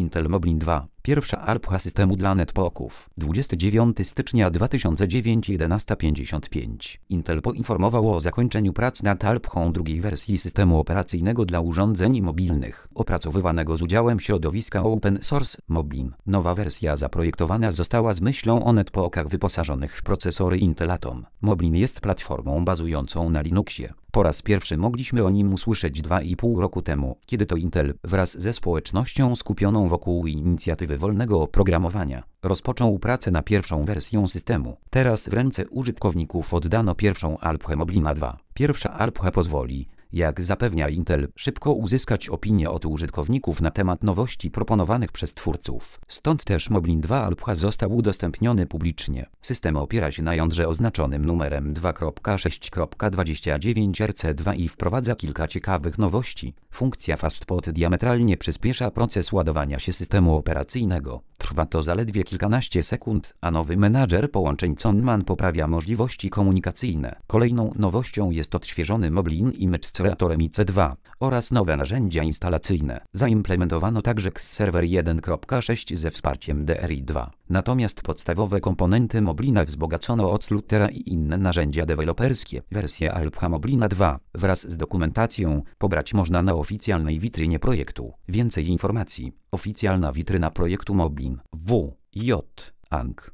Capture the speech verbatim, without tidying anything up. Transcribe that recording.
Intel Moblin dwa. Pierwsza alpha systemu dla netbooków. dwudziestego dziewiątego stycznia dwa tysiące dziewiątego jedenaście pięćdziesiąt pięć. Intel poinformował o zakończeniu prac nad alphą drugiej wersji systemu operacyjnego dla urządzeń mobilnych, opracowywanego z udziałem środowiska open source Moblin. Nowa wersja zaprojektowana została z myślą o netbookach wyposażonych w procesory Intel Atom. Moblin jest platformą bazującą na Linuxie. Po raz pierwszy mogliśmy o nim usłyszeć dwa i pół roku temu, kiedy to Intel, wraz ze społecznością skupioną wokół inicjatywy wolnego oprogramowania, rozpoczął pracę nad pierwszą wersją systemu. Teraz w ręce użytkowników oddano pierwszą alphę Moblina dwa. Pierwsza alpha pozwoli, jak zapewnia Intel, szybko uzyskać opinie od użytkowników na temat nowości proponowanych przez twórców. Stąd też Moblin dwa alpha został udostępniony publicznie. System opiera się na jądrze oznaczonym numerem dwa kropka sześć kropka dwadzieścia dziewięć R C dwa i wprowadza kilka ciekawych nowości. Funkcja FastPod diametralnie przyspiesza proces ładowania się systemu operacyjnego. Trwa to zaledwie kilkanaście sekund, a nowy menadżer połączeń Conman poprawia możliwości komunikacyjne. Kolejną nowością jest odświeżony Moblin Image Creator I C dwa oraz nowe narzędzia instalacyjne. Zaimplementowano także X Server jeden kropka sześć ze wsparciem D R I dwa. Natomiast podstawowe komponenty Moblina wzbogacono o Slutera i inne narzędzia deweloperskie. Wersję alpha Moblina dwa wraz z dokumentacją pobrać można na oficjalnej witrynie projektu. Więcej informacji. Oficjalna witryna projektu Moblin. W. J. A N G.